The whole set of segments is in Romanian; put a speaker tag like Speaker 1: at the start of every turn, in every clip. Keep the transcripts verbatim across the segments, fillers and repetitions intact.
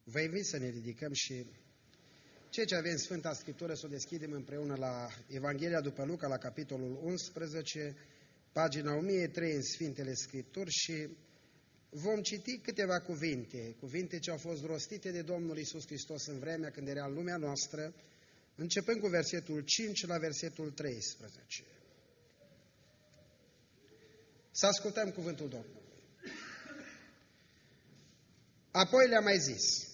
Speaker 1: Vă invit să ne ridicăm și ceea ce avem Sfânta Scriptură să o deschidem împreună la Evanghelia după Luca, la capitolul unsprezece, pagina o mie trei în Sfintele Scripturi și vom citi câteva cuvinte, cuvinte ce au fost rostite de Domnul Iisus Hristos în vremea când era în lumea noastră, începând cu versetul cinci la versetul treisprezece. Să ascultăm cuvântul Domnului. Apoi le-a mai zis: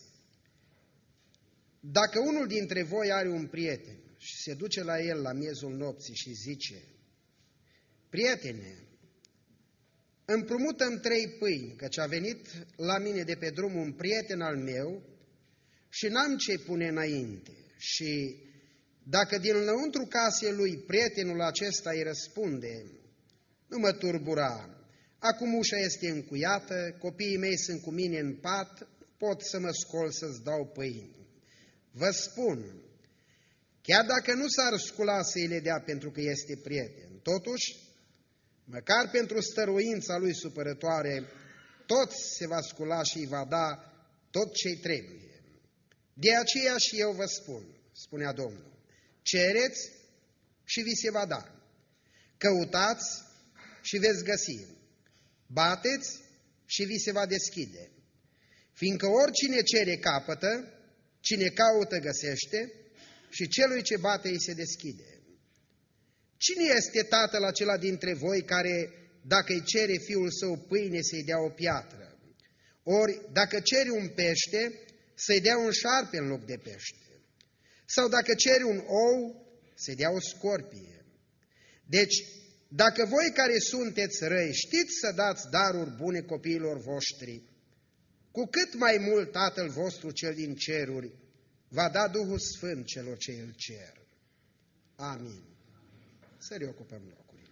Speaker 1: dacă unul dintre voi are un prieten și se duce la el la miezul nopții și zice: prietene, împrumută-mi trei pâini, căci a venit la mine de pe drum un prieten al meu și n-am ce pune înainte. Și dacă din înăuntru casei lui prietenul acesta îi răspunde: nu mă turbura, acum ușa este încuiată, copiii mei sunt cu mine în pat, pot să mă scol să-ți dau pâini. Vă spun, chiar dacă nu s-ar scula să îi le dea pentru că este prieten, totuși, măcar pentru stăruința lui supărătoare, tot se va scula și îi va da tot ce-i trebuie. De aceea și eu vă spun, spunea Domnul, cereți și vi se va da, căutați și veți găsi, bateți și vi se va deschide, fiindcă oricine cere capătă, cine caută găsește și celui ce bate îi se deschide. Cine este tatăl acela dintre voi care, dacă îi cere fiul său pâine, să-i dea o piatră? Ori, dacă cere un pește, să-i dea un șarpe în loc de pește? Sau dacă cere un ou, să-i dea o scorpie? Deci, dacă voi care sunteți răi știți să dați daruri bune copiilor voștri, cu cât mai mult Tatăl vostru cel din ceruri va da Duhul Sfânt celor ce îl cer. Amin. Să reocupăm locurile.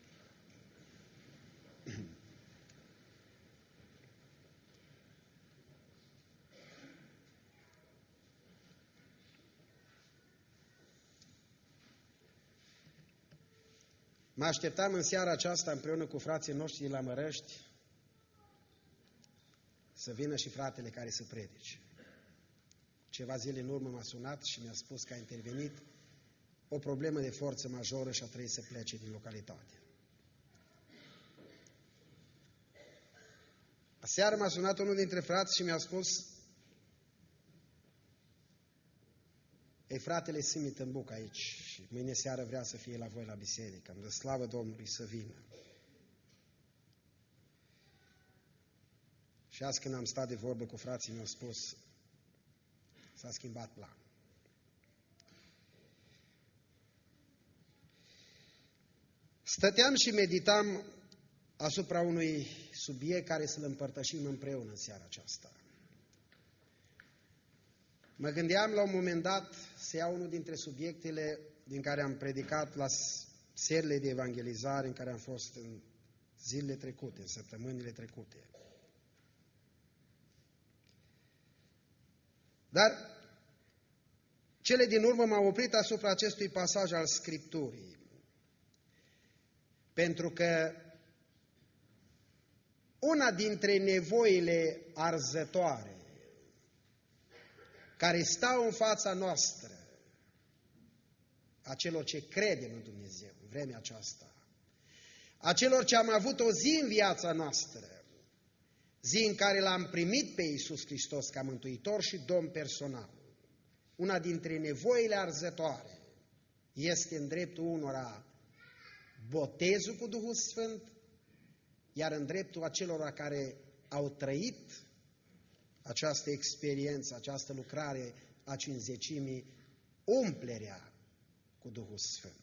Speaker 1: Mă așteptam în seara aceasta împreună cu frații noștri la Mărăști să vină și fratele care să predice. Ceva zile în urmă m-a sunat și mi-a spus că a intervenit o problemă de forță majoră și a trebuit să plece din localitate. Aseară m-a sunat unul dintre frați și mi-a spus: ei, fratele Simi Tâmbuc aici și mâine seară vrea să fie la voi la biserică, îmi dă slavă Domnului să vină. Și azi când am stat de vorbă cu frații, mi-au spus: s-a schimbat planul. Stăteam și meditam asupra unui subiect care să-l împărtășim împreună în seara aceasta. Mă gândeam la un moment dat să iau unul dintre subiectele din care am predicat la serile de evangelizare în care am fost în zilele trecute, în săptămânile trecute. Dar cele din urmă m-au oprit asupra acestui pasaj al Scripturii, pentru că una dintre nevoile arzătoare care stau în fața noastră, a celor ce credem în Dumnezeu în vremea aceasta, a celor ce am avut o zi în viața noastră, zi în care l-am primit pe Iisus Hristos ca Mântuitor și Domn personal, una dintre nevoile arzătoare este în dreptul unora botezul cu Duhul Sfânt, iar în dreptul acelora care au trăit această experiență, această lucrare a cincizecimii, umplerea cu Duhul Sfânt.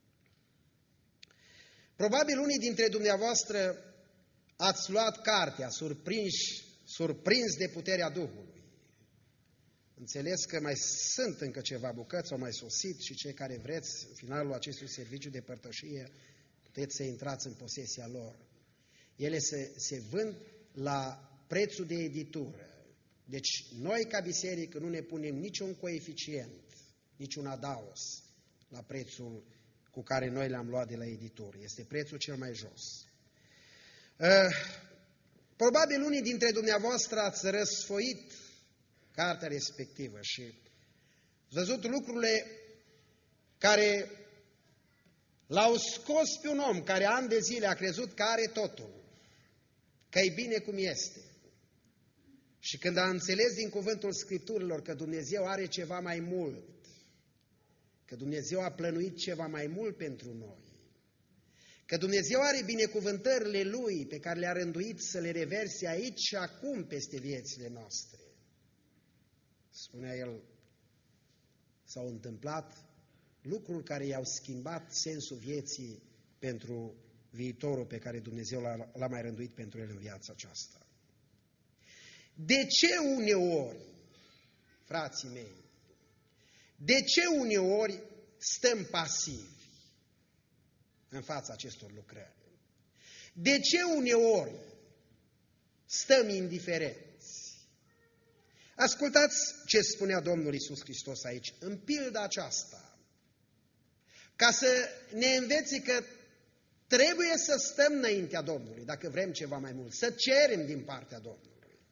Speaker 1: Probabil unii dintre dumneavoastră ați luat cartea, surprinși, surprins de puterea Duhului. Înțeles că mai sunt încă ceva bucăți, au mai sosit și cei care vreți, în finalul acestui serviciu de părtășie, puteți să intrați în posesia lor. Ele se, se vând la prețul de editură. Deci noi ca biserică nu ne punem niciun coeficient, niciun adaos la prețul cu care noi le-am luat de la editură. Este prețul cel mai jos. Uh, probabil unii dintre dumneavoastră ați răsfoit cartea respectivă și ați văzut lucrurile care l-au scos pe un om care ani de zile a crezut că are totul, că e bine cum este. Și când a înțeles din cuvântul Scripturilor că Dumnezeu are ceva mai mult, că Dumnezeu a plănuit ceva mai mult pentru noi, că Dumnezeu are binecuvântările Lui pe care le-a rânduit să le reverse aici și acum peste viețile noastre. Spunea el, s-au întâmplat lucruri care i-au schimbat sensul vieții pentru viitorul pe care Dumnezeu l-a mai rânduit pentru el în viața aceasta. De ce uneori, frații mei, de ce uneori stăm pasivi în fața acestor lucrări? De ce uneori stăm indiferenți? Ascultați ce spunea Domnul Iisus Hristos aici, în pilda aceasta, ca să ne învețe că trebuie să stăm înaintea Domnului, dacă vrem ceva mai mult, să cerem din partea Domnului.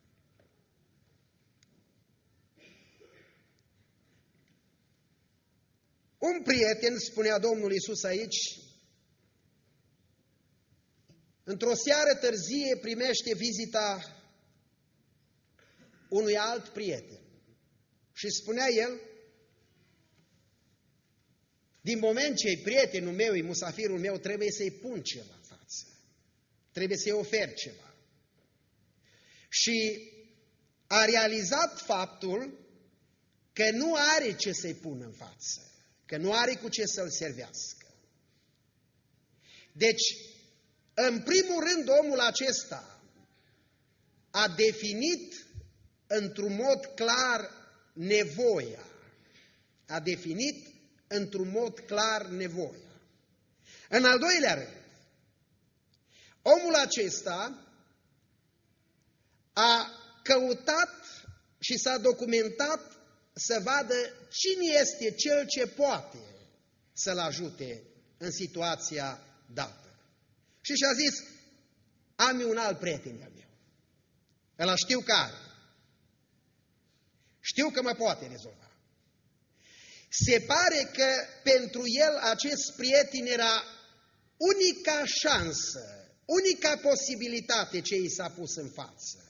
Speaker 1: Un prieten, spunea Domnul Iisus aici, într-o seară târzie primește vizita unui alt prieten. Și spunea el, din moment ce e prietenul meu, e musafirul meu, trebuie să-i pun ceva în față. Trebuie să-i ofer ceva. Și a realizat faptul că nu are ce să-i pună în față, că nu are cu ce să-l servească. Deci, în primul rând, omul acesta a definit într-un mod clar nevoia. A definit într-un mod clar nevoia. În al doilea rând, omul acesta a căutat și s-a documentat să vadă cine este cel ce poate să-l ajute în situația dată. Și și-a zis, am eu un alt prieten al meu. Ăla știu care. Știu că mă poate rezolva. Se pare că pentru el acest prieten era unica șansă, unica posibilitate ce i s-a pus în față.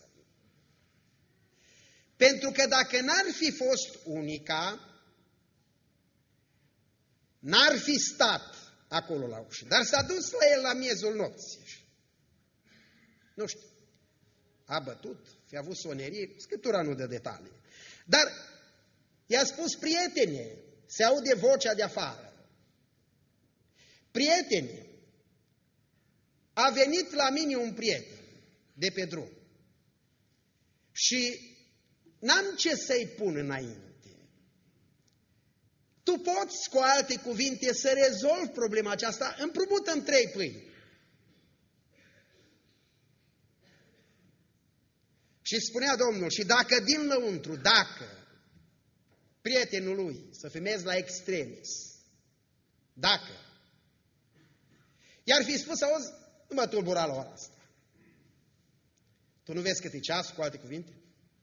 Speaker 1: Pentru că dacă n-ar fi fost unica, n-ar fi stat acolo la ușă, dar s-a dus la el la miezul nopții. Nu știu, a bătut, fi avut sonerie, Scriptura nu dă detalii. Dar i-a spus, prietene, se aude vocea de afară. Prietene, a venit la mine un prieten de pe drum și n-am ce să-i pun înainte. Tu poți, cu alte cuvinte, să rezolvi problema aceasta, împrumutăm trei pâini. Și spunea Domnul, și dacă din lăuntru, dacă prietenul lui să fimezi la extremis, dacă i-ar fi spus, auzi, nu mă tulbura la ora asta. Tu nu vezi cât e ceas, cu alte cuvinte?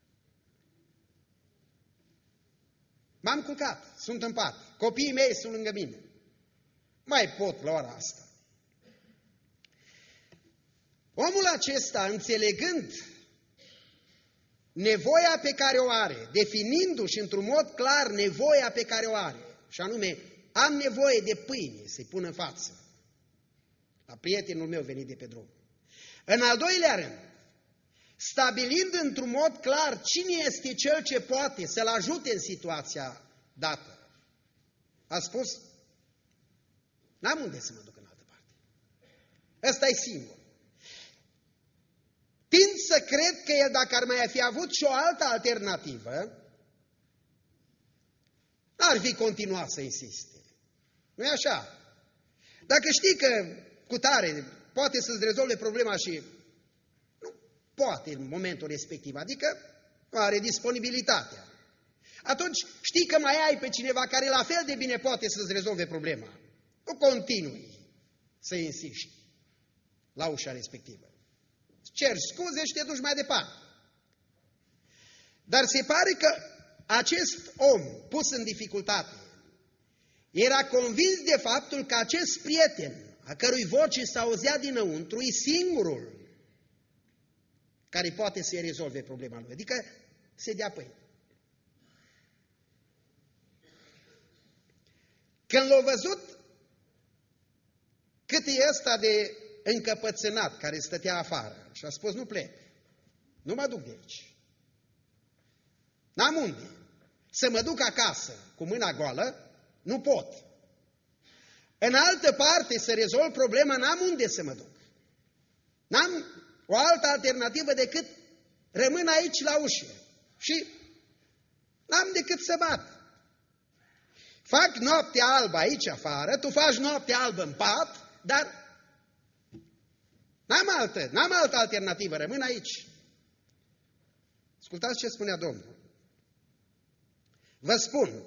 Speaker 1: M-am culcat, sunt în pat, copiii mei sunt lângă mine. Mai pot la ora asta. Omul acesta, înțelegând nevoia pe care o are, definindu-și într-un mod clar nevoia pe care o are, și anume, am nevoie de pâine să-i pun în față la prietenul meu venit de pe drum. În al doilea rând, stabilind într-un mod clar cine este cel ce poate să-l ajute în situația dată, a spus, n-am unde să mă duc în altă parte. Ăsta e singur. Tind să cred că el, dacă ar mai fi avut și o altă alternativă, n-ar fi continuat să insiste. Nu-i așa? Dacă știi că cu tare poate să-ți rezolve problema și nu poate în momentul respectiv, adică nu are disponibilitatea, atunci știi că mai ai pe cineva care la fel de bine poate să-ți rezolve problema. Nu continui să insiști la ușa respectivă. Cer scuze și te duci mai departe. Dar se pare că acest om pus în dificultate era convins de faptul că acest prieten, a cărui voce s-auzea dinăuntru, e singurul care poate să-i rezolve problema lui, adică să dea pâine. Când l-a văzut cât e ăsta de încăpățânat care stătea afară și a spus, nu plec, nu mă duc de aici. N-am unde. Să mă duc acasă cu mâna goală, nu pot. În altă parte să rezolv problema, n-am unde să mă duc. N-am o altă alternativă decât rămân aici la ușă și n-am decât să bat. Fac noaptea albă aici afară, tu faci noaptea albă în pat, dar n-am altă, n-am altă alternativă, rămân aici. Ascultați ce spunea Domnul. Vă spun,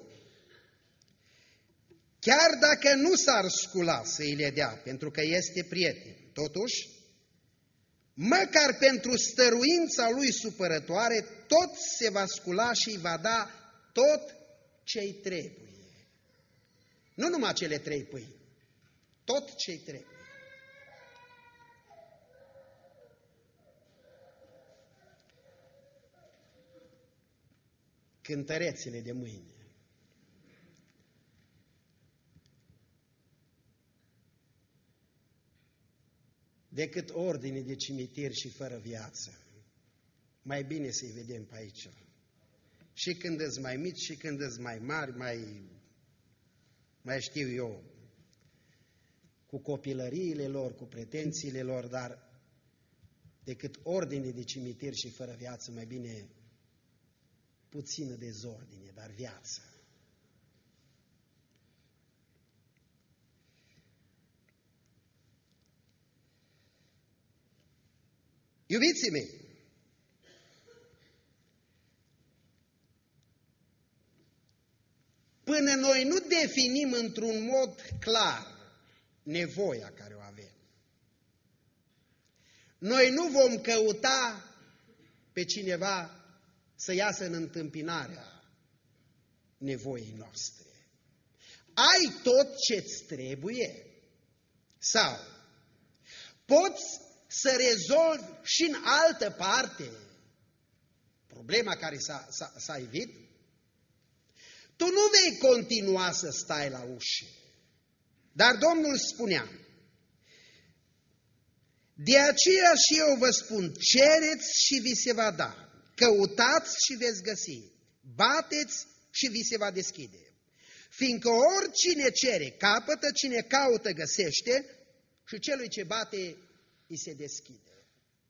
Speaker 1: chiar dacă nu s-ar scula să îi le dea, pentru că este prieten, totuși, măcar pentru stăruința lui supărătoare, tot se va scula și îi va da tot ce-i trebuie. Nu numai cele trei pâini, tot ce-i trebuie. Cântărețele de mâine. Decât ordine de cimitir și fără viață. Mai bine să-i vedem pe aici. Și când îți mai mici, și când îți mai mari, mai, mai știu eu, cu copilăriile lor, cu pretențiile lor, dar decât ordine de cimitir și fără viață, mai bine puțină dezordine, dar viață. Iubiții mei, până noi nu definim într-un mod clar nevoia care o avem, noi nu vom căuta pe cineva să iasă în întâmpinarea nevoii noastre. Ai tot ce-ți trebuie? Sau poți să rezolvi și în altă parte problema care s-a evit? Tu nu vei continua să stai la ușă. Dar Domnul spunea, de aceea și eu vă spun, cereți și vi se va da, căutați și veți găsi, bateți și vi se va deschide. Fiindcă oricine cere, capătă, cine caută, găsește și celui ce bate, îi se deschide.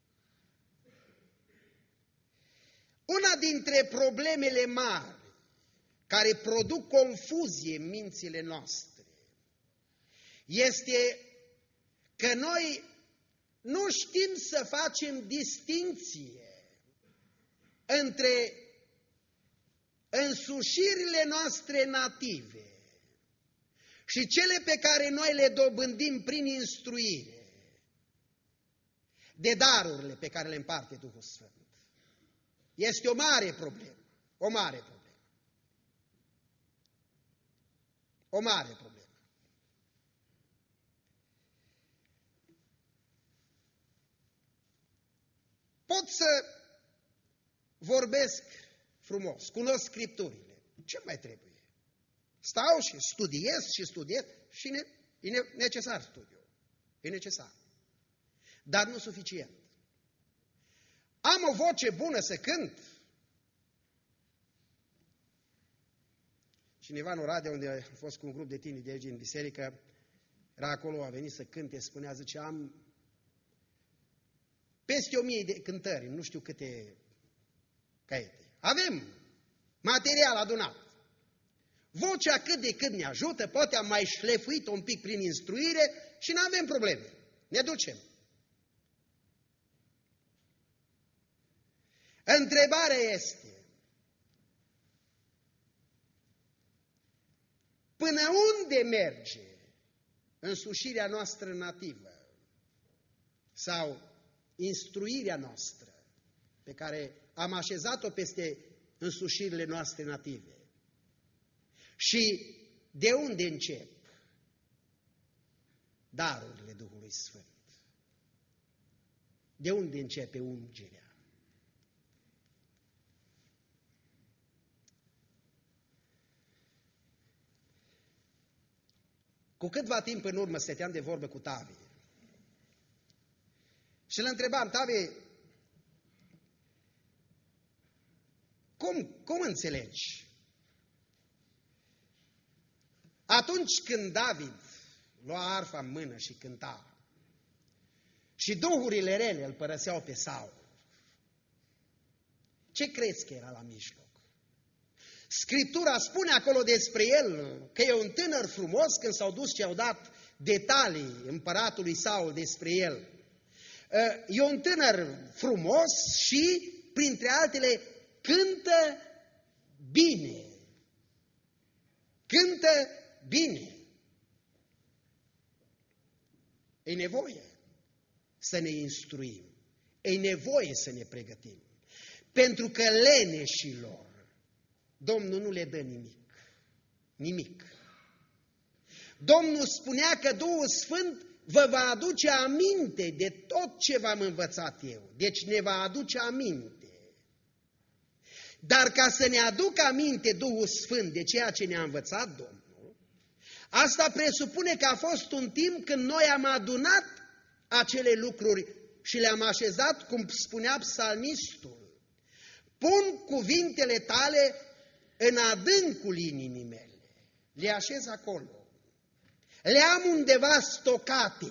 Speaker 1: Una dintre problemele mari care produc confuzie în mințile noastre este că noi nu știm să facem distinție între însușirile noastre native și cele pe care noi le dobândim prin instruire, de darurile pe care le împarte Duhul Sfânt. Este o mare problemă, o mare problemă. O mare problemă. Pot să vorbesc frumos, cunosc Scripturile. Ce mai trebuie? Stau și studiez și studiez și ne, e necesar studiu. E necesar. Dar nu suficient. Am o voce bună să cânt. Cineva în Oradea, unde a fost cu un grup de tineri de aici din biserică, era acolo, a venit să cânte, spunea, zice, am peste o mie de cântări, nu știu câte caiete. Avem material adunat. Vocea cât de cât ne ajută, poate am mai șlefuit un pic prin instruire și nu avem probleme. Ne ducem. Întrebarea este, până unde merge însușirea noastră nativă sau instruirea noastră pe care am așezat-o peste însușirile noastre native. Și de unde încep darurile Duhului Sfânt? De unde începe ungerea? Cu câtva timp în urmă stăteam de vorbă cu Tavi și îl întrebam: Tavi, cum, cum înțelegi? Atunci când David lua arfa în mână și cânta și duhurile rele îl părăseau pe Saul, ce crezi că era la mijloc? Scriptura spune acolo despre el că e un tânăr frumos, când s-au dus și au dat detalii împăratului Saul despre el. E un tânăr frumos și, printre altele, cântă bine. Cântă bine. E nevoie să ne instruim. E nevoie să ne pregătim. Pentru că leneșilor Domnul nu le dă nimic. Nimic. Domnul spunea că Duhul Sfânt vă va aduce aminte de tot ce v-am învățat eu. Deci ne va aduce aminte. Dar ca să ne aducă aminte Duhul Sfânt de ceea ce ne-a învățat Domnul, asta presupune că a fost un timp când noi am adunat acele lucruri și le-am așezat, cum spunea psalmistul: pun cuvintele tale în adâncul inimii mele, le așez acolo, le am undeva stocate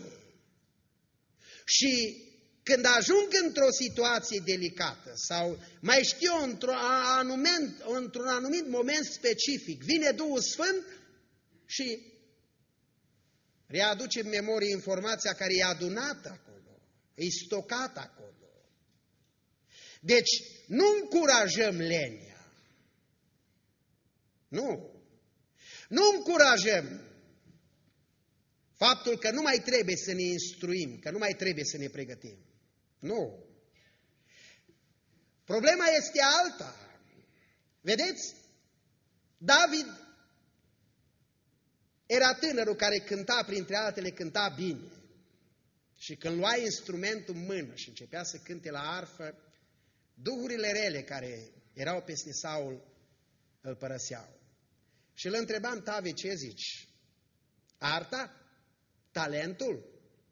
Speaker 1: și când ajung într-o situație delicată sau mai știu într-un anumit, într-un anumit moment specific, vine Duhul Sfânt și readuce în memorie informația care e adunată acolo, e stocată acolo. Deci nu încurajăm lenia. Nu. Nu încurajăm faptul că nu mai trebuie să ne instruim, că nu mai trebuie să ne pregătim. Nu. Problema este alta. Vedeți? David era tânărul care cânta, printre altele, cânta bine. Și când lua instrumentul în mână și începea să cânte la arfă, duhurile rele care erau peste Saul îl părăseau. Și îl întrebam: Tavi, ce zici? Arta? Talentul?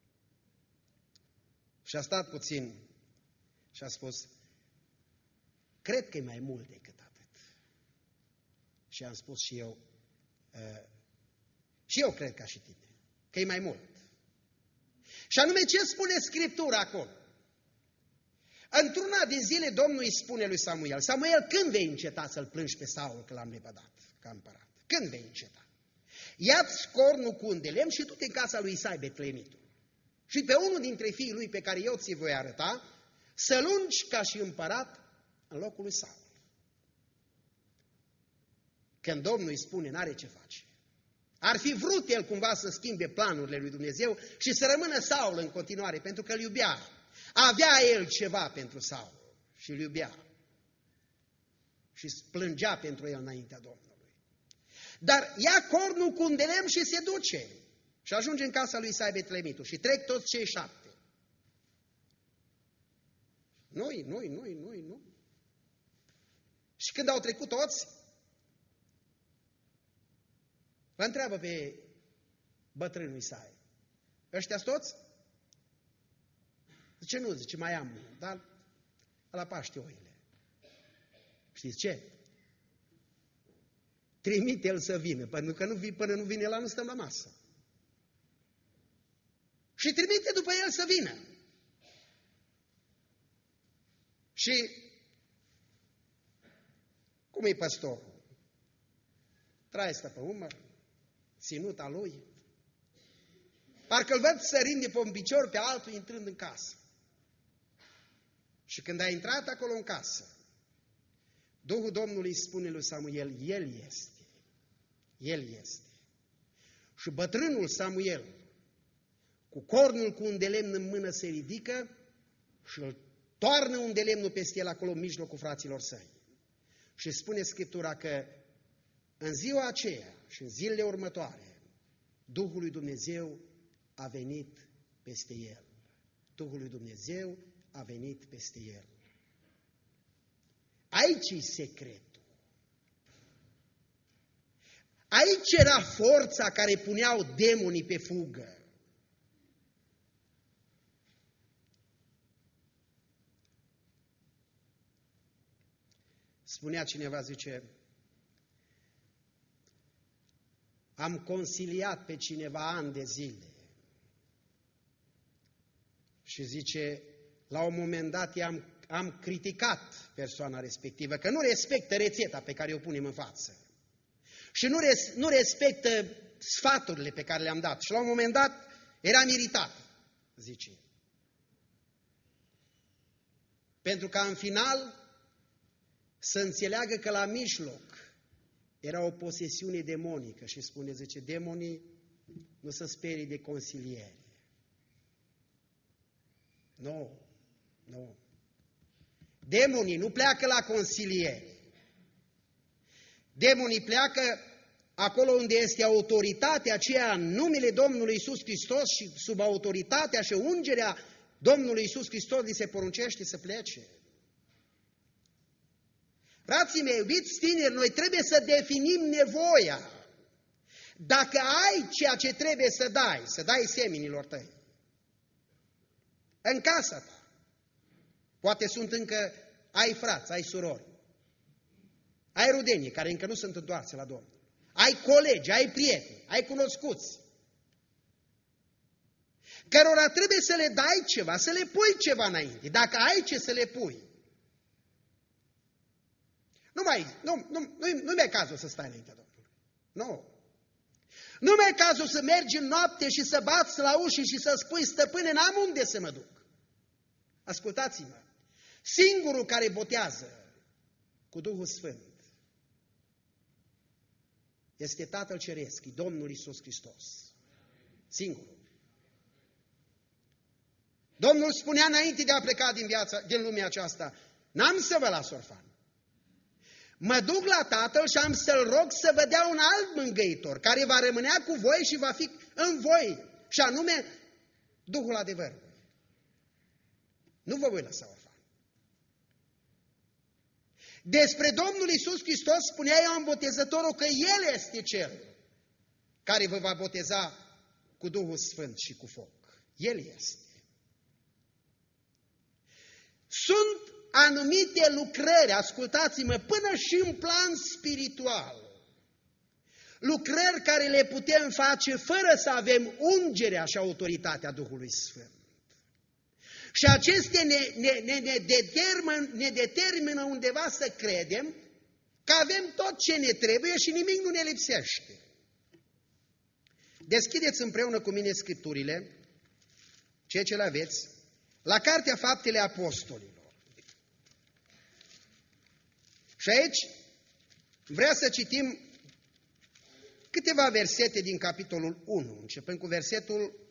Speaker 1: Și a stat puțin și a spus: cred că e mai mult decât atât. Și am spus și eu, uh, și eu cred ca și tine, că e mai mult. Și anume, ce spune Scriptura acolo? Într-una din zile Domnul îi spune lui Samuel: Samuel, când vei înceta să-l plângi pe Saul că l-am lepădat ca împărat? Când vei înceta? Ia-ți cornul cu un de lemn și du-te în casa lui Isai betlemitul. Și pe unul dintre fiii lui pe care eu ți-i voi arăta, să-l ungi ca și împărat în locul lui Saul. Când Domnul îi spune, n-are ce face. Ar fi vrut el cumva să schimbe planurile lui Dumnezeu și să rămână Saul în continuare, pentru că îl iubea. Avea el ceva pentru Saul și îl iubea. Și plângea pentru el înaintea Domnului. Dar ia cornul cu un de lemn și se duce. Și ajunge în casa lui Isai betlemitul și trec toți cei șapte. Noi, noi, noi, noi, nu. Și când au trecut toți, vă întreabă pe bătrânul Isai: ăștia-s toți? Zice, nu, zice, mai am, dar ăla paște oile. Știți ce? Trimite el să vină, pentru că nu, până nu vine la nu stăm la masă. Și trimite după el să vină. Și cum e păstorul? Traie stă pe umăr, ținuta lui. Parcă îl văd sărind de pe un picior pe altul, intrând în casă. Și când a intrat acolo în casă, Duhul Domnului spune lui Samuel: El este. El este. Și bătrânul Samuel, cu cornul cu un de lemn în mână, se ridică și îl toarnă un de lemnul peste el acolo în mijlocul fraților săi. Și spune Scriptura că în ziua aceea și în zilele următoare, Duhul lui Dumnezeu a venit peste el. Duhul lui Dumnezeu a venit peste el. Aici e secretul. Aici era forța care puneau demonii pe fugă. Spunea cineva, zice, am consiliat pe cineva ani de zile și zice, la un moment dat am, am criticat persoana respectivă, că nu respectă rețeta pe care o punem în față și nu, res, nu respectă sfaturile pe care le-am dat. Și la un moment dat eram iritat, zice. Pentru că în final să înțeleagă că la mijloc era o posesiune demonică și spune, zice, demonii nu se sperie de consiliere. Nu, nu. Demonii nu pleacă la consiliere. Demonii pleacă acolo unde este autoritatea aceea în numele Domnului Iisus Hristos și sub autoritatea și ungerea Domnului Iisus Hristos li se poruncește să plece. Frații mei, iubiți tineri, noi trebuie să definim nevoia. Dacă ai ceea ce trebuie să dai, să dai seminilor tăi, în casa ta, poate sunt încă, ai frați, ai surori, ai rudenii care încă nu sunt întoarse la Domnul, ai colegi, ai prieteni, ai cunoscuți, cărora trebuie să le dai ceva, să le pui ceva înainte, dacă ai ce să le pui. Nu mai, nu, nu, nu, nu mi-e cazul să stai înaintea Domnului. Nu. Nu mi-e cazul să mergi în noapte și să bați la uși și să spui, stăpâne, n-am unde să mă duc. Ascultați-mă, singurul care botează cu Duhul Sfânt este Tatăl Ceresc, Domnul Iisus Hristos. Singurul. Domnul spunea înainte de a pleca din, viața, din lumea aceasta, n-am să vă las orfan. Mă duc la Tatăl și am să-L rog să vă dea un alt mângâitor, care va rămânea cu voi și va fi în voi, și anume Duhul adevărului. Nu vă voi lăsa orfan. Despre Domnul Iisus Hristos spunea Ioan Botezătorul că El este Cel care vă va boteza cu Duhul Sfânt și cu foc. El este. Sunt anumite lucrări, ascultați-mă, până și în plan spiritual, lucrări care le putem face fără să avem ungerea și autoritatea Duhului Sfânt. Și acestea ne, ne, ne, ne, determină, ne determină undeva să credem că avem tot ce ne trebuie și nimic nu ne lipsește. Deschideți împreună cu mine Scripturile, ceea ce le aveți, la Cartea Faptele Apostolilor. Și aici vrea să citim câteva versete din capitolul unu, începând cu versetul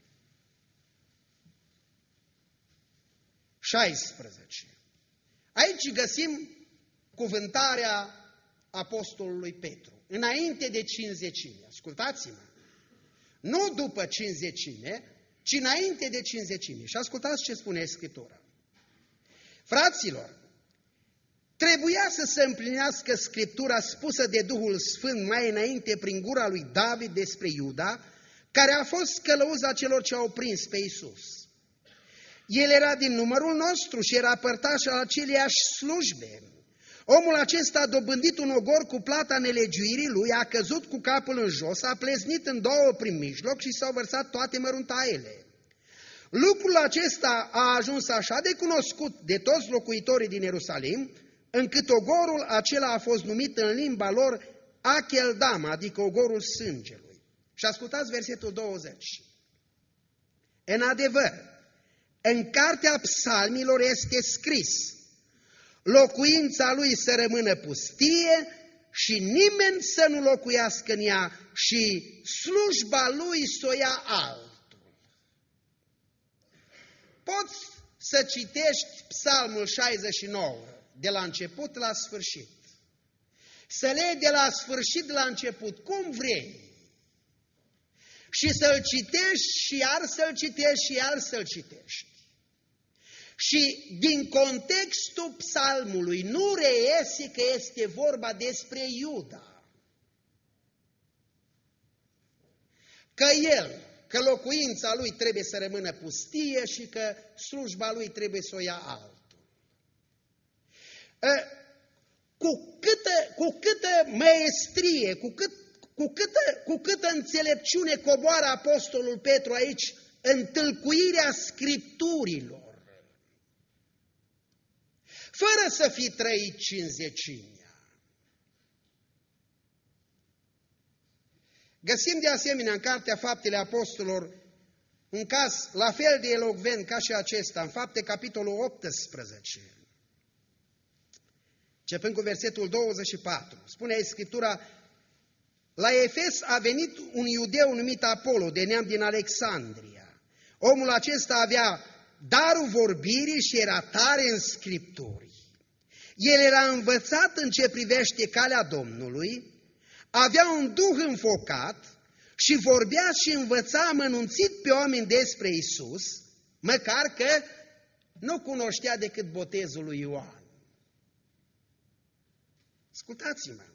Speaker 1: șaisprezece. Aici găsim cuvântarea apostolului Petru, înainte de cinzecime. Ascultați-mă! Nu după cinzecime, ci înainte de cinzecime. Și ascultați ce spune Scriptura. Fraților, trebuia să se împlinească Scriptura spusă de Duhul Sfânt mai înainte prin gura lui David despre Iuda, care a fost călăuza celor ce au prins pe Iisus. El era din numărul nostru și era părtaș al aceleiași slujbe. Omul acesta a dobândit un ogor cu plata nelegiuirii lui, a căzut cu capul în jos, a pleznit în două prin mijloc și s-au vărsat toate măruntaiele. Lucrul acesta a ajuns așa de cunoscut de toți locuitorii din Ierusalim, încât ogorul acela a fost numit în limba lor Acheldama, adică ogorul sângelui. Și ascultați versetul douăzeci. În adevăr, în cartea psalmilor este scris, locuința lui să rămână pustie și nimeni să nu locuiască în ea și slujba lui să o ia altul. Poți să citești psalmul șaizeci și nouă de la început la sfârșit. să le iei de la sfârșit la început, cum vrei, și să-l citești și iar să-l citești și iar să-l citești. Și din contextul psalmului nu reiese că este vorba despre Iuda. Că el, că locuința lui trebuie să rămână pustie și că slujba lui trebuie să o ia altul. Cu câtă, cu câtă maestrie, cu, cât, cu, câtă, cu câtă înțelepciune coboară apostolul Petru aici în tâlcuirea Scripturilor, fără să fi trăit cinzecimea. Găsim de asemenea în Cartea Faptele Apostolilor un caz la fel de elocvent ca și acesta, în Fapte, capitolul optsprezece, începând cu versetul douăzeci și patru. Spune aici Scriptura: la Efes a venit un iudeu numit Apollo, de neam din Alexandria. Omul acesta avea darul vorbirii și era tare în Scripturi. El era învățat în ce privește calea Domnului, avea un duh înfocat și vorbea și învăța amănunțit pe oameni despre Isus, măcar că nu cunoștea decât botezul lui Ioan. Ascultați-mă!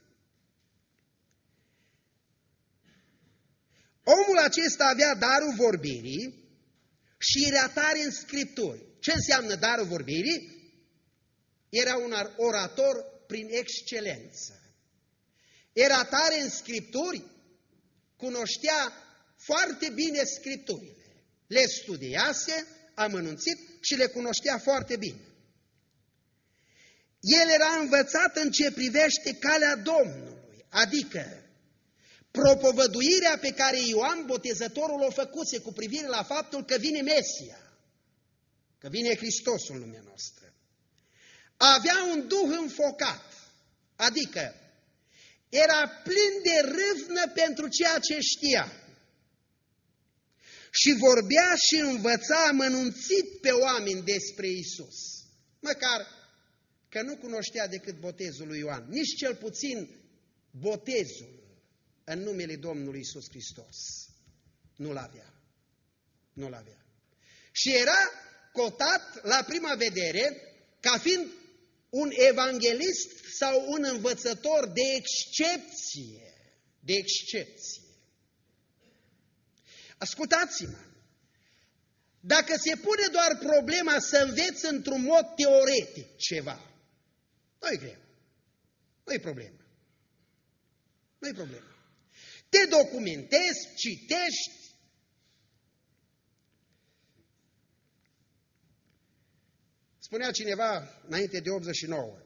Speaker 1: Omul acesta avea darul vorbirii și era tare în Scripturi. Ce înseamnă darul vorbirii? Era un orator prin excelență. Era tare în Scripturi, cunoștea foarte bine Scripturile. Le studiase, amănunțit și le cunoștea foarte bine. El era învățat în ce privește calea Domnului, adică propovăduirea pe care Ioan Botezătorul o făcuse cu privire la faptul că vine Mesia, că vine Hristosul în lumea noastră. Avea un duh înfocat, adică era plin de râvnă pentru ceea ce știa și vorbea și învăța amănunțit pe oameni despre Isus, măcar că nu cunoștea decât botezul lui Ioan, nici cel puțin botezul în numele Domnului Iisus Hristos. Nu-l avea. Nu-l avea. Și era cotat la prima vedere ca fiind un evanghelist sau un învățător de excepție. De excepție. Ascultați-mă. Dacă se pune doar problema să înveți într-un mod teoretic ceva, nu-i greu. Nu-i problemă. Nu-i problemă. Te documentezi, citești. Spunea cineva înainte de optzeci și nouă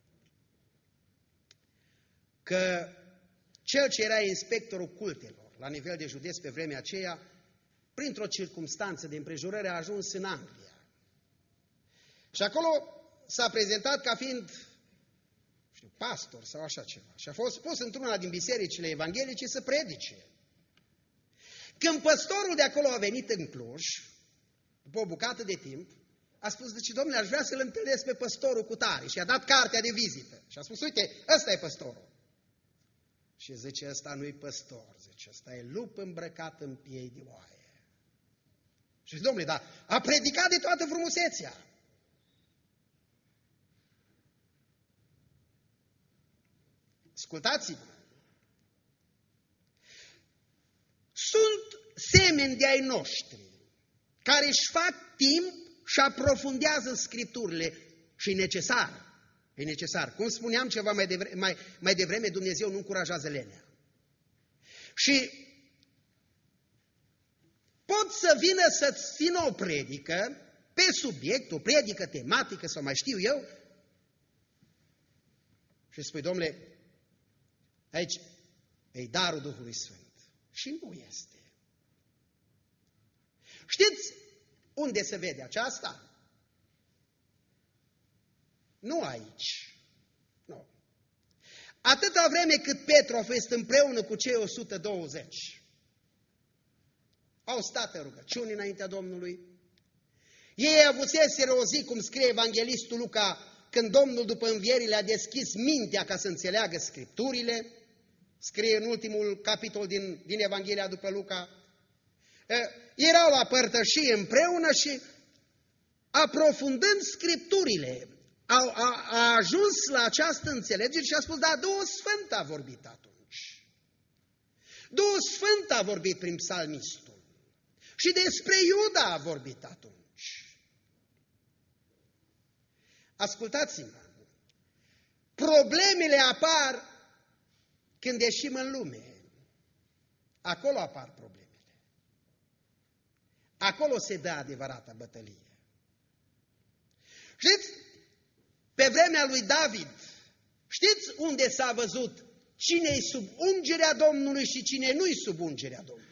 Speaker 1: că cel ce era inspectorul cultelor la nivel de județ pe vremea aceea, printr-o circumstanță de împrejurare, a ajuns în Anglia. Și acolo s-a prezentat ca fiind, știu, pastor sau așa ceva. Și a fost pus într-una din bisericile evanghelice să predice. Când păstorul de acolo a venit în Cluj, după o bucată de timp, a spus: zice, domnule, aș vrea să-l întâlnesc pe păstorul cu tare. Și a dat cartea de vizită. Și a spus: uite, ăsta e păstorul. Și zice: ăsta nu-i păstor, zice, ăsta e lup îmbrăcat în piei de oaie. Și zice: domnule, dar a predicat de toată frumusețea. Ascultați-mă! Sunt semeni de ai noștri care își fac timp și aprofundează Scripturile și e necesar. E necesar. Cum spuneam ceva mai devreme, mai, mai devreme, Dumnezeu nu încurajează lenea. Și pot să vină să-ți țină o predică pe subiect, o predică tematică sau mai știu eu, și spui: domnule, aici e darul Duhului Sfânt. Și nu este. Știți unde se vede aceasta? Nu aici. Nu. Atâta vreme cât Petru a fost împreună cu cei o sută douăzeci, au stat în rugăciune înaintea Domnului. Ei avuseseră o zi, cum scrie evanghelistul Luca, când Domnul după înviere le-a deschis mintea ca să înțeleagă Scripturile, scrie în ultimul capitol din, din Evanghelia după Luca, erau la părtășie împreună și aprofundând Scripturile, a, a, a ajuns la această înțelegere și a spus, da, Duhul Sfânt a vorbit atunci. Duhul Sfânt a vorbit prin psalmistul și despre Iuda a vorbit atunci. Ascultați-mă, problemele apar când ieșim în lume. Acolo apar problemele. Acolo se dă adevărata bătălie. Știți, pe vremea lui David, știți unde s-a văzut cine-i sub ungerea Domnului și cine nu-i sub ungerea Domnului?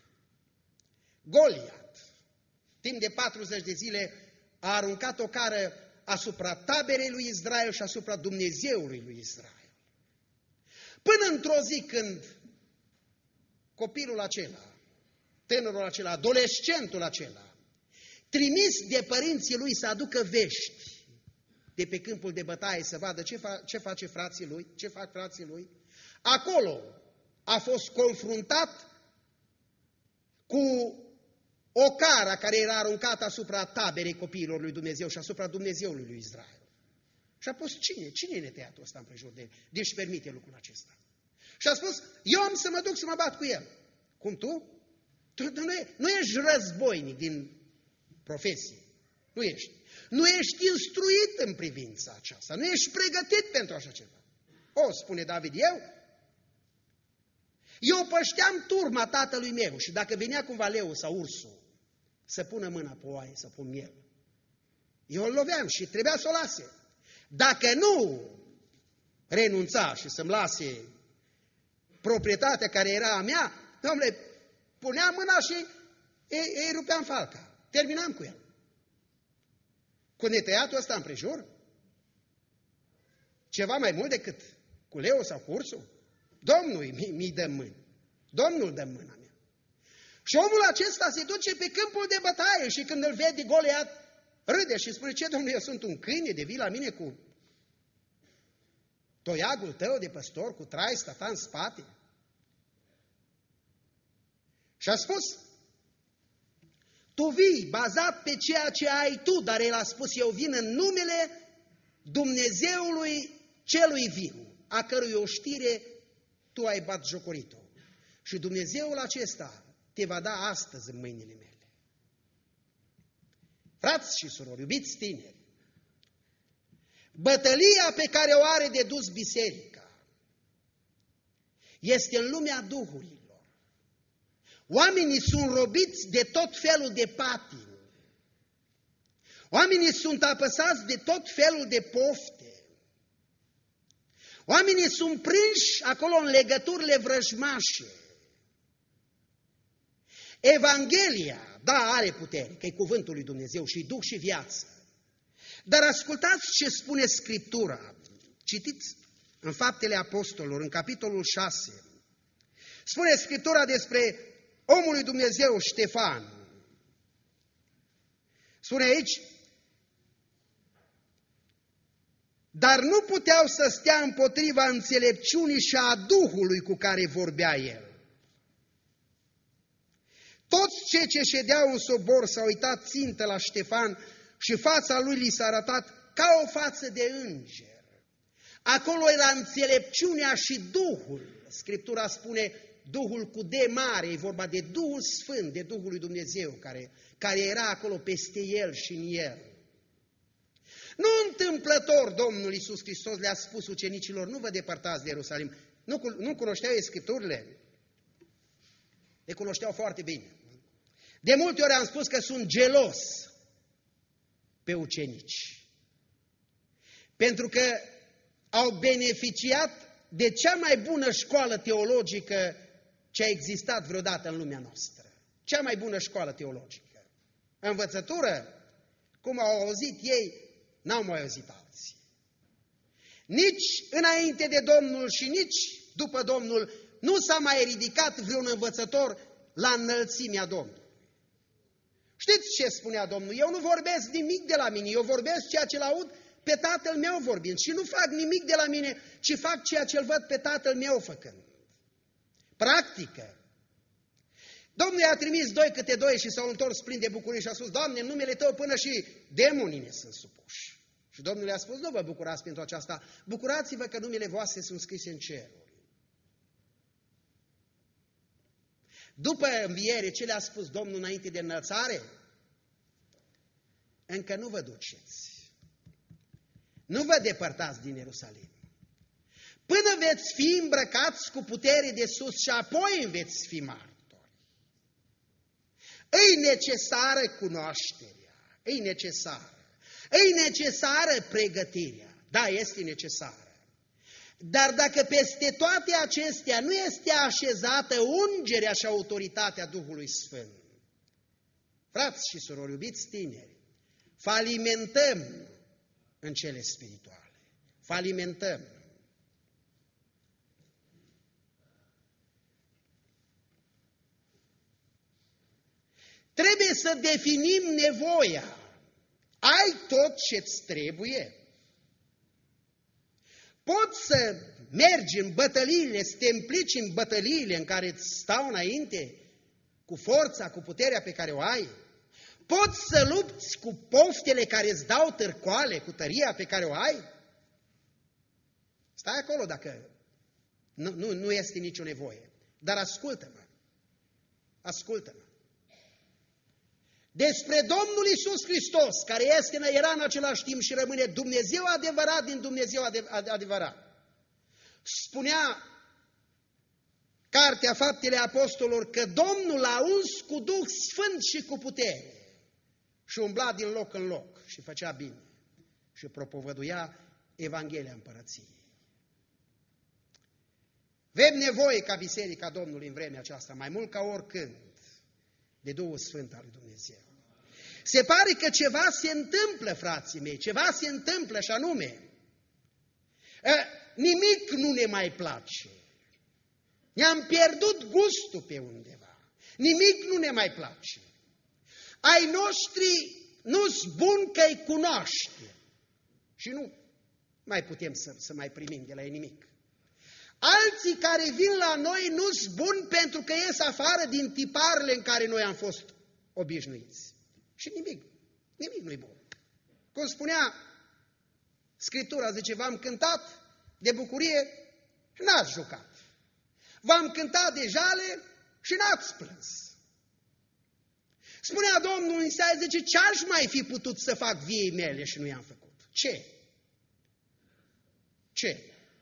Speaker 1: Goliat, timp de patruzeci de zile, a aruncat o cară asupra taberei lui Israel și asupra Dumnezeului lui Israel. Până într-o zi când copilul acela, tânărul acela, adolescentul acela, trimis de părinții lui să aducă vești de pe câmpul de bătaie să vadă ce, fa ce face frații lui, ce fac frații lui, acolo a fost confruntat cu o cară care era aruncată asupra taberei copiilor lui Dumnezeu și asupra Dumnezeului lui Israel. Și a spus, cine? Cine e netăiatul ăsta împrejur de el? Deci permite lucrul acesta. Și a spus, eu am să mă duc să mă bat cu el. Cum tu? Tu, tu nu, e, nu ești războinic din profesie. Nu ești. Nu ești instruit în privința aceasta. Nu ești pregătit pentru așa ceva. O, spune David, eu? Eu pășteam turma tatălui meu și dacă venea cumva leul sau ursul să pună mâna pe oaie, să pun miel, eu îl loveam și trebuia să o lase. Dacă nu renunța și să-mi lase proprietatea care era a mea, domnule, puneam mâna și îi, îi rupeam falca. Terminam cu el. Cu netăiatul ăsta împrejur? Ceva mai mult decât cu leul sau cu ursul? Domnul mi-i dă mâini. Domnul dă mâna mea. Și omul acesta se duce pe câmpul de bătaie și când îl vede Goliat, râde și spune, ce, domnule, eu sunt un câine, de vii la mine cu toiagul tău de păstor, cu trai stata în spate? Și a spus, tu vii bazat pe ceea ce ai tu, dar el a spus, eu vin în numele Dumnezeului celui viu, a cărui oștire tu ai batjocorit-o. Și Dumnezeul acesta te va da astăzi în mâinile mele. Frați și surori, iubiți tineri, bătălia pe care o are de dus biserica este în lumea duhurilor. Oamenii sunt robiți de tot felul de patini. Oamenii sunt apăsați de tot felul de pofte. Oamenii sunt prinși acolo în legăturile vrăjmașe. Evanghelia, da, are putere, că e cuvântul lui Dumnezeu și duh și viață. Dar ascultați ce spune Scriptura. Citiți în Faptele Apostolilor, în capitolul șase. Spune Scriptura despre omul lui Dumnezeu Ștefan. Spune aici, dar nu puteau să stea împotriva înțelepciunii și a Duhului cu care vorbea el. Toți cei ce ședeau în sobor s-au uitat țintă la Ștefan și fața lui li s-a arătat ca o față de înger. Acolo era înțelepciunea și Duhul. Scriptura spune Duhul cu D mare, e vorba de Duhul Sfânt, de Duhul lui Dumnezeu, care, care era acolo peste el și în el. Nu întâmplător Domnul Iisus Hristos le-a spus ucenicilor, nu vă depărtați de Ierusalim. Nu, nu cunoșteau ei Scripturile? Le cunoșteau foarte bine. De multe ori am spus că sunt gelos pe ucenici. Pentru că au beneficiat de cea mai bună școală teologică ce a existat vreodată în lumea noastră. Cea mai bună școală teologică. Învățătură, cum au auzit ei, n-au mai auzit alții. Nici înainte de Domnul și nici după Domnul nu s-a mai ridicat vreun învățător la înălțimea Domnului. Știți ce spunea Domnul? Eu nu vorbesc nimic de la mine, eu vorbesc ceea ce l-aud pe Tatăl meu vorbind și nu fac nimic de la mine, ci fac ceea ce îl văd pe Tatăl meu făcând. Practică. Domnul i-a trimis doi câte doi și s-au întors plini de bucurie și a spus, Doamne, în numele Tău până și demonii ne sunt supuși. Și Domnul i-a spus, nu vă bucurați pentru aceasta, bucurați-vă că numele voastre sunt scrise în ceruri. După înviere, ce le-a spus Domnul înainte de înălțare? Încă nu vă duceți. Nu vă depărtați din Ierusalim. Până veți fi îmbrăcați cu putere de sus și apoi veți fi martori. E necesară cunoașterea, e necesară. E necesară pregătirea. Da, este necesară. Dar dacă peste toate acestea nu este așezată ungerea și autoritatea Duhului Sfânt, frați și surori, iubiți tineri, falimentăm în cele spirituale. Falimentăm. Trebuie să definim nevoia. Ai tot ce-ți trebuie? Poți să mergi în bătăliile, să te implici în bătăliile în care îți stau înainte, cu forța, cu puterea pe care o ai? Poți să lupți cu poftele care îți dau târcoale, cu tăria pe care o ai? Stai acolo dacă nu, nu, nu este nicio nevoie. Dar ascultă-mă, ascultă-mă. Despre Domnul Iisus Hristos, care este, era în același timp și rămâne Dumnezeu adevărat din Dumnezeu adevărat. Spunea Cartea Faptele Apostolilor că Domnul a uns cu Duh Sfânt și cu putere și umbla din loc în loc și făcea bine și propovăduia Evanghelia Împărăției. Avem nevoie ca Biserica Domnului în vremea aceasta, mai mult ca oricând, de Duhul Sfânt al lui Dumnezeu. Se pare că ceva se întâmplă, frații mei, ceva se întâmplă și anume, nimic nu ne mai place. Ne-am pierdut gustul pe undeva. Nimic nu ne mai place. Ai noștri nu-s bun că-i cunoaște. Și nu mai putem să, să mai primim de la ei nimic. Alții care vin la noi nu-s buni pentru că ies afară din tiparele în care noi am fost obișnuiți. Și nimic, nimic nu-i bun. Cum spunea Scriptura, zice, v-am cântat de bucurie și n-ați jucat. V-am cântat de jale și n-ați plâns. Spunea Domnul Isaia, zice, ce aș mai fi putut să fac viei mele și nu i-am făcut? Ce? Ce?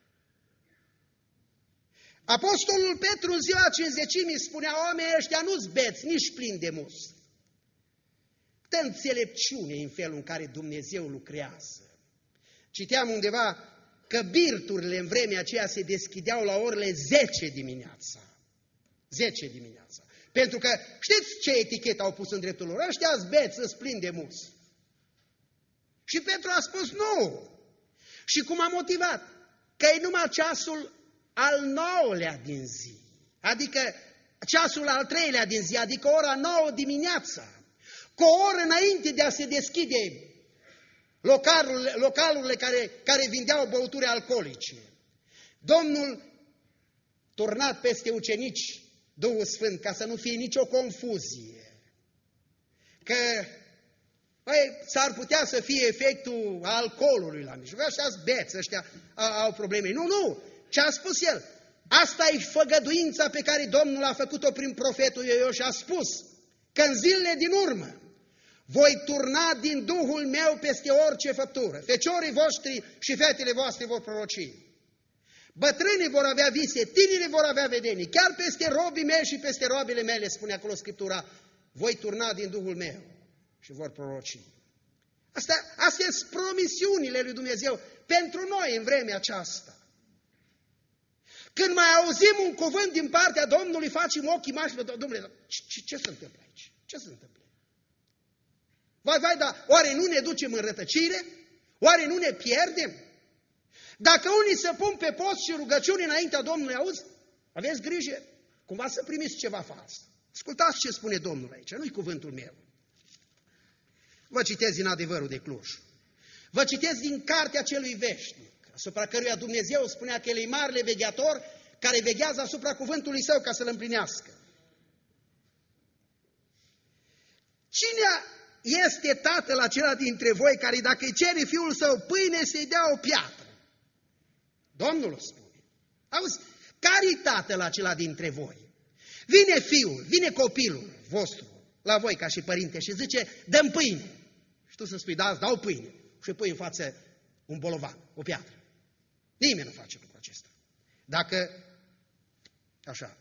Speaker 1: Apostolul Petru în ziua cincizecimii spunea, oamenii ăștia nu-s beți, nici plini de must. Câtă înțelepciune în felul în care Dumnezeu lucrează. Citeam undeva că birturile în vremea aceea se deschideau la orele zece dimineața. zece dimineața. Pentru că știți ce etichetă au pus în dreptul lor? Ăștia-s beți, îs plini de must. Și Petru a spus nu. Și cum a motivat? Că e numai ceasul al nouălea din zi, adică ceasul al treilea din zi, adică ora nouă dimineața, cu o oră înainte de a se deschide localurile, localurile care, care vindeau băuturi alcoolice. Domnul, turnat peste ucenici, Duhul Sfânt, ca să nu fie nicio confuzie, că s-ar putea să fie efectul alcoolului la mijloc, ăștia-s beți, ăștia au probleme. Nu, nu! Ce a spus el? Asta e făgăduința pe care Domnul a făcut-o prin profetul Ioel și a spus că în zilele din urmă voi turna din Duhul meu peste orice făptură. Feciorii voștri și fetele voastre vor proroci. Bătrânii vor avea vise, tinerii vor avea vedenii. Chiar peste robii mei și peste robile mele, spune acolo Scriptura, voi turna din Duhul meu și vor proroci. Asta, astea sunt promisiunile lui Dumnezeu pentru noi în vremea aceasta. Când mai auzim un cuvânt din partea Domnului, facem ochii mari și Domnule, ce, ce se întâmplă aici? Ce se întâmplă? Vai, vai, dar oare nu ne ducem în rătăcire? Oare nu ne pierdem? Dacă unii se pun pe post și rugăciuni înaintea Domnului, auzi, aveți grijă, cumva să primiți ceva fals. Ascultați ce spune Domnul aici, nu-i cuvântul meu. Vă citez din Adevărul de Cluj. Vă citesc din cartea celui veșnic, asupra căruia Dumnezeu spunea că El e marele vegheator, care veghează asupra cuvântului Său ca să-l împlinească. Cine este tatăl acela dintre voi care dacă îi cere fiul său pâine să-i dea o piatră? Domnul o spune. Auzi, care-i tatăl acela dintre voi? Vine fiul, vine copilul vostru la voi ca și părinte și zice, dă-mi pâine. Și tu să spui, da, îți dau pâine. Și pui în față un bolovan, o piatră. Nimeni nu face lucrul acesta. Dacă, așa.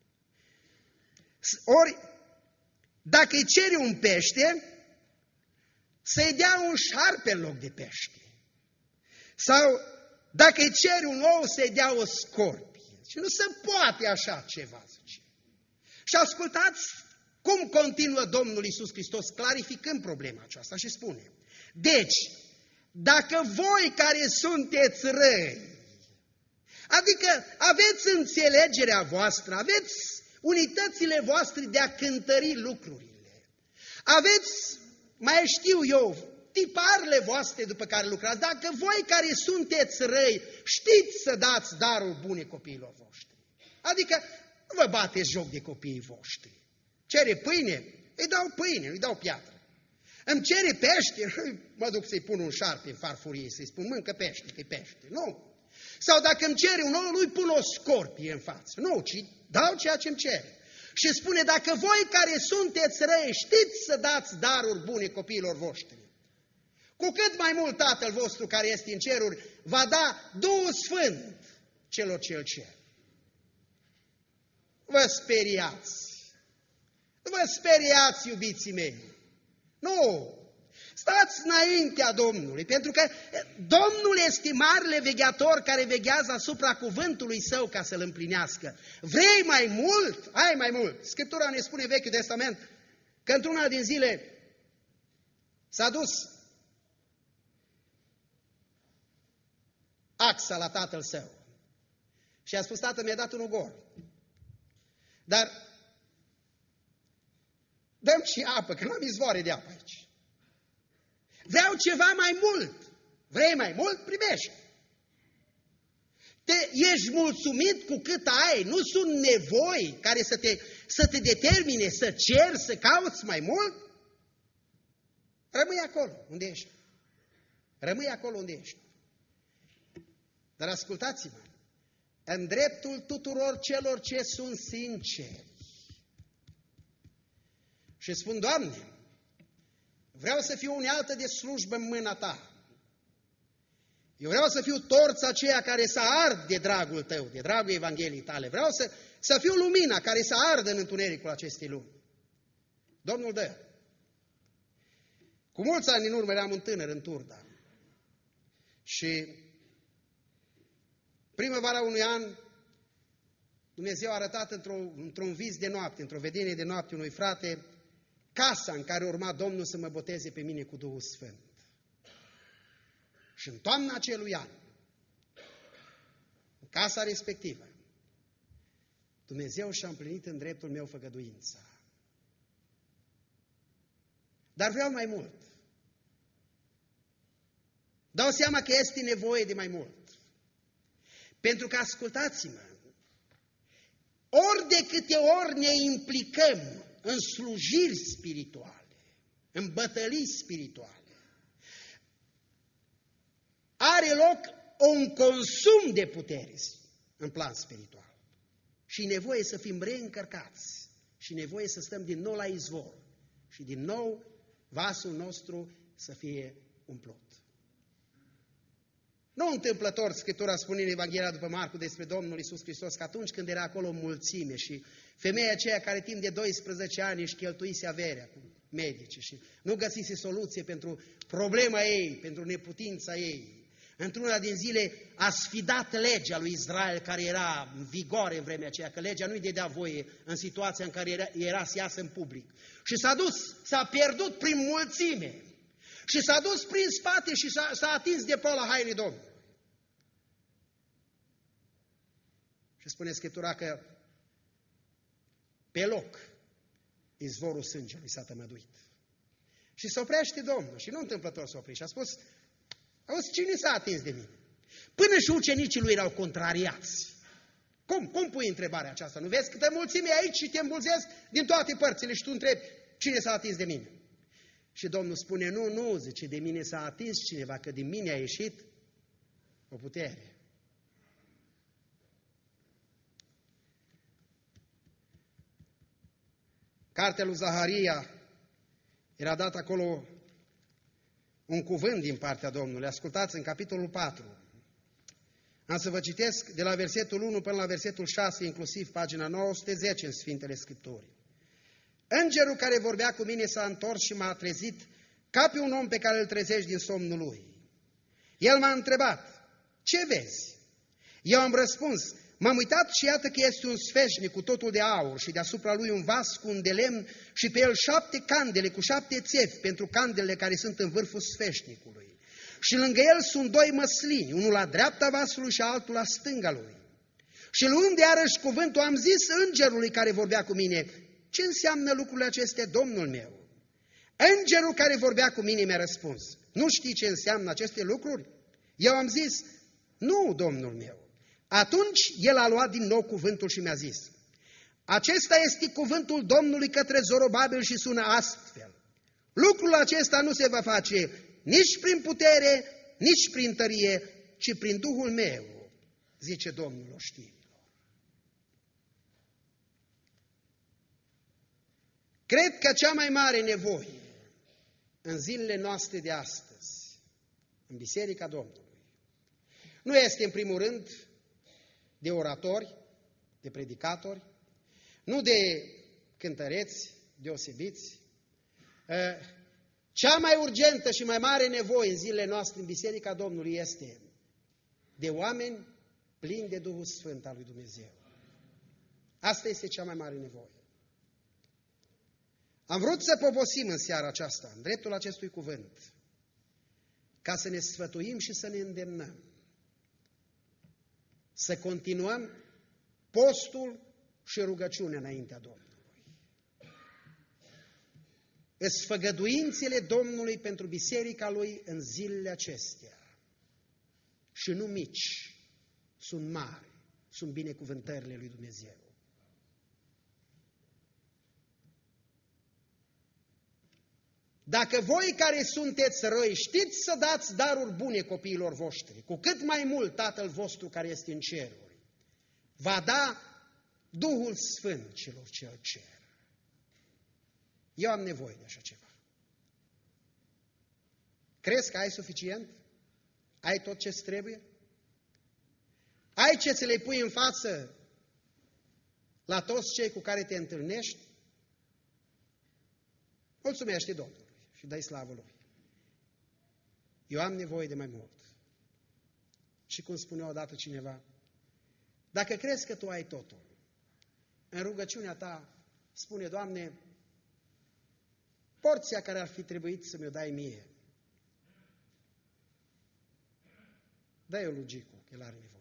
Speaker 1: Ori, dacă îi cere un pește, să-i dea un șarpe în loc de pește. Sau, dacă îi cere un ou, să-i dea o scorpie. Și nu se poate așa ceva, zice. Și ascultați cum continuă Domnul Iisus Hristos, clarificând problema aceasta și spune, deci, dacă voi care sunteți răi, adică aveți înțelegerea voastră, aveți unitățile voastre de a cântări lucrurile, aveți, mai știu eu, tiparele voastre după care lucrați, dacă voi care sunteți răi știți să dați darul bune copiilor voștri, adică nu vă bateți joc de copiii voștri, cere pâine, îi dau pâine, îi dau piatră. Îmi cere pește, mă duc să-i pun un șarpe în farfurie, să-i spun, mâncă pește, că-i pește. Nu. Sau dacă îmi cere un ou, nu-i pun o scorpie în față. Nu, ci dau ceea ce îmi cere. Și spune, dacă voi care sunteți răi știți să dați daruri bune copiilor voștri, cu cât mai mult Tatăl vostru care este în ceruri va da Duhul Sfânt celor ce îl cer. Vă speriați. Vă speriați, iubiții mei. Nu! Stați înaintea Domnului, pentru că Domnul este marele vegheator care veghează asupra cuvântului Său ca să-l împlinească. Vrei mai mult? Ai mai mult! Scriptura ne spune, Vechiul Testament, că într-una din zile s-a dus Axa la tatăl său și a spus, tată, mi-a dat un ugor, dar dăm și apă, că nu am izvoare de apă aici. Vreau ceva mai mult. Vrei mai mult? Primești. Te, ești mulțumit cu cât ai. Nu sunt nevoi care să te, să te determine, să ceri, să cauți mai mult. Rămâi acolo unde ești. Rămâi acolo unde ești. Dar ascultați-mă. În dreptul tuturor celor ce sunt sinceri. Și spun, Doamne, vreau să fiu unealtă de slujbă în mâna Ta. Eu vreau să fiu torța aceea care să ard de dragul Tău, de dragul Evangheliei Tale. Vreau să, să fiu lumina care să ardă în întunericul acestei lumi. Domnul dă. Cu mulți ani în urmă eram un tânăr în Turda. Și primăvara unui an, Dumnezeu a arătat într-un într-un vis de noapte, într-o vedenie de noapte unui frate, casa în care urma Domnul să mă boteze pe mine cu Duhul Sfânt. Și în toamna acelui an, în casa respectivă, Dumnezeu și-a împlinit în dreptul meu făgăduința. Dar vreau mai mult. Dau seama că este nevoie de mai mult. Pentru că, ascultați-mă, ori de câte ori ne implicăm în slujiri spirituale, în bătălii spirituale, are loc un consum de putere în plan spiritual. Și nevoie să fim reîncărcați și nevoie să stăm din nou la izvor și din nou vasul nostru să fie umplut. Nu întâmplător Scriptura spune în Evanghelia după Marcu despre Domnul Iisus Hristos că atunci când era acolo în mulțime și femeia aceea care timp de doisprezece ani își cheltuise averea cu medici și nu găsise soluție pentru problema ei, pentru neputința ei, într-una din zile a sfidat legea lui Israel care era în vigoare în vremea aceea, că legea nu-i dădea voie în situația în care era, era să iasă în public. Și s-a dus, s-a pierdut prin mulțime și s-a dus prin spate și s-a atins de pola hainei Domnului. Și spune Scriptura că pe loc izvorul sângelui s-a tămăduit. Și se oprește Domnul și nu întâmplător s-a oprit și a spus, Auzi, cine s-a atins de mine? Până și ucenicii lui erau contrariați. Cum? Cum pui întrebarea aceasta? Nu vezi câtă mulțime e aici și te îmbulzesc din toate părțile și tu întrebi cine s-a atins de mine? Și Domnul spune, nu, nu, zice, de mine s-a atins cineva, că din mine a ieșit o putere. Cartea lui Zaharia era dat acolo un cuvânt din partea Domnului. Ascultați în capitolul patru. Am să vă citesc de la versetul unu până la versetul șase, inclusiv pagina nouă sute zece în Sfintele Scripturi. Îngerul care vorbea cu mine s-a întors și m-a trezit ca pe un om pe care îl trezești din somnul lui. El m-a întrebat, ce vezi? Eu am răspuns, m-am uitat și iată că este un sfeșnic cu totul de aur și deasupra lui un vas cu un de lemn și pe el șapte candele cu șapte țevi pentru candelele care sunt în vârful sfeșnicului. Și lângă el sunt doi măslini, unul la dreapta vasului și altul la stânga lui. Și luând iarăși cuvântul, am zis îngerului care vorbea cu mine, ce înseamnă lucrurile acestea, Domnul meu? Îngerul care vorbea cu mine mi-a răspuns, nu știi ce înseamnă aceste lucruri? Eu am zis, nu, Domnul meu. Atunci el a luat din nou cuvântul și mi-a zis, acesta este cuvântul Domnului către Zorobabil și sună astfel. Lucrul acesta nu se va face nici prin putere, nici prin tărie, ci prin Duhul meu, zice Domnul oștirilor. Cred că cea mai mare nevoie în zilele noastre de astăzi, în Biserica Domnului, nu este în primul rând de oratori, de predicatori, nu de cântăreți deosebiți. Cea mai urgentă și mai mare nevoie în zilele noastre în Biserica Domnului este de oameni plini de Duhul Sfânt al lui Dumnezeu. Asta este cea mai mare nevoie. Am vrut să poposim în seara aceasta, în dreptul acestui cuvânt, ca să ne sfătuim și să ne îndemnăm, să continuăm postul și rugăciunea înaintea Domnului. Îs făgăduințele Domnului pentru biserica Lui în zilele acestea. Și nu mici, sunt mari, sunt binecuvântările lui Dumnezeu. Dacă voi care sunteți răi știți să dați daruri bune copiilor voștri, cu cât mai mult Tatăl vostru care este în ceruri va da Duhul Sfânt celor ce îl cer. Eu am nevoie de așa ceva. Crezi că ai suficient? Ai tot ce-ți trebuie? Ai ce ți le pui în față la toți cei cu care te întâlnești? Mulțumește Domnului și dai slavă Lui. Eu am nevoie de mai mult. Și cum spunea odată cineva, dacă crezi că tu ai totul, în rugăciunea ta spune, Doamne, porția care ar fi trebuit să mi-o dai mie, dă-i-o lui Gicu, că el are nevoie.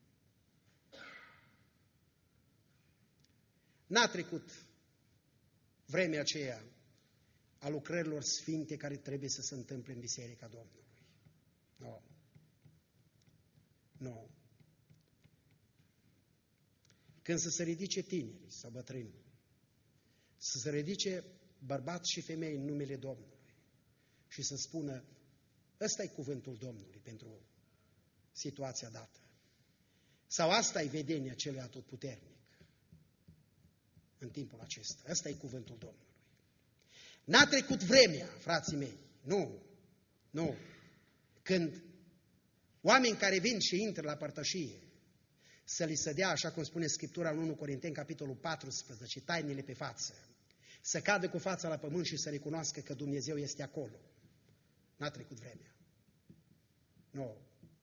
Speaker 1: N-a trecut vremea aceea a lucrărilor sfinte care trebuie să se întâmple în Biserica Domnului. Nu. No. Nu. No. Când să se ridice tinerii sau bătrânii, să se ridice bărbați și femei în numele Domnului și să spună, ăsta e cuvântul Domnului pentru situația dată. Sau asta e vedenia celui atotputernic în timpul acesta. Ăsta e cuvântul Domnului. N-a trecut vremea, frații mei, nu, nu, când oameni care vin și intră la părtășie, să li se dea, așa cum spune Scriptura în unu Corinteni, capitolul paisprezece, tainele pe față, să cadă cu fața la pământ și să recunoască că Dumnezeu este acolo. N-a trecut vremea. Nu.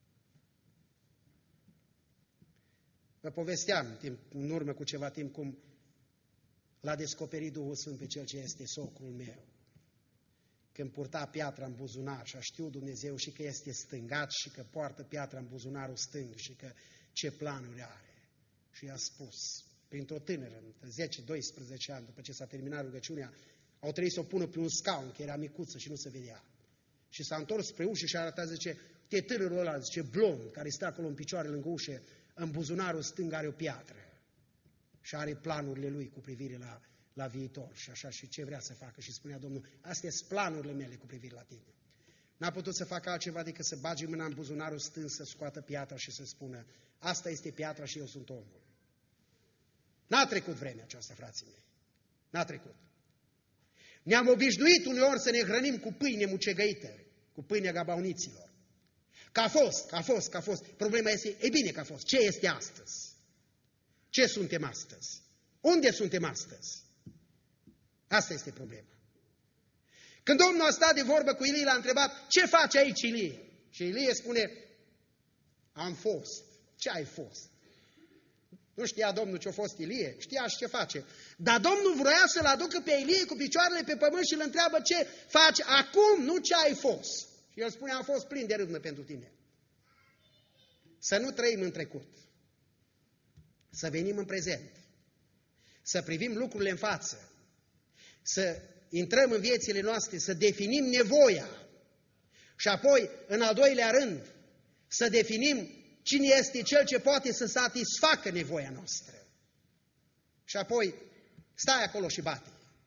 Speaker 1: Vă povesteam timp, în urmă cu ceva timp cum l-a descoperit Duhul Sfânt pe cel ce este socrul meu. Când purta piatra în buzunar și a știut Dumnezeu și că este stângat și că poartă piatra în buzunarul stâng și că ce planuri are. Și i-a spus, printr-o tânără, zece doisprezece ani, după ce s-a terminat rugăciunea, au trebuit să o pună pe un scaun, că era micuță și nu se vedea. Și s-a întors spre ușă și a arătat, zice, Te tânărul ăla, zice, blond, care stă acolo în picioare lângă ușă, în buzunarul stâng are o piatră și are planurile lui cu privire la, la viitor și așa și ce vrea să facă. Și spunea Domnul, astea sunt planurile mele cu privire la tine. N-a putut să facă altceva decât să bage mâna în buzunarul stâng, să scoată piatra și să spună, asta este piatra și eu sunt omul. N-a trecut vremea aceasta, frații mei. N-a trecut. Ne-am obișnuit uneori să ne hrănim cu pâine mucegăită, cu pâinea gabauniților. Că a fost, că a fost, că a fost. Problema este, e bine că a fost. Ce este astăzi? Ce suntem astăzi? Unde suntem astăzi? Asta este problema. Când Domnul a stat de vorbă cu Ilie, l-a întrebat, ce faci aici, Ilie? Și Ilie spune, am fost. Ce ai fost? Nu știa Domnul ce-a fost Ilie, știa și ce face. Dar Domnul vroia să-l aducă pe Ilie cu picioarele pe pământ și îl întreabă ce faci acum, nu ce ai fost. Și el spune, am fost plin de râvnă pentru tine. Să nu trăim în trecut. Să venim în prezent. Să privim lucrurile în față. Să intrăm în viețile noastre, să definim nevoia. Și apoi, în al doilea rând, să definim cine este cel ce poate să satisfacă nevoia noastră. Și apoi, stai acolo și bate.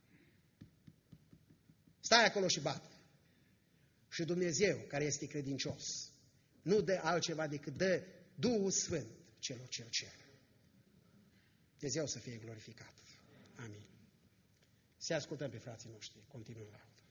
Speaker 1: Stai acolo și bate. Și Dumnezeu, care este credincios, nu dă altceva decât dă Duhul Sfânt celor ce-L cer. Dumnezeu să fie glorificat. Amin. Să ascultăm pe frații noștri. Continuăm la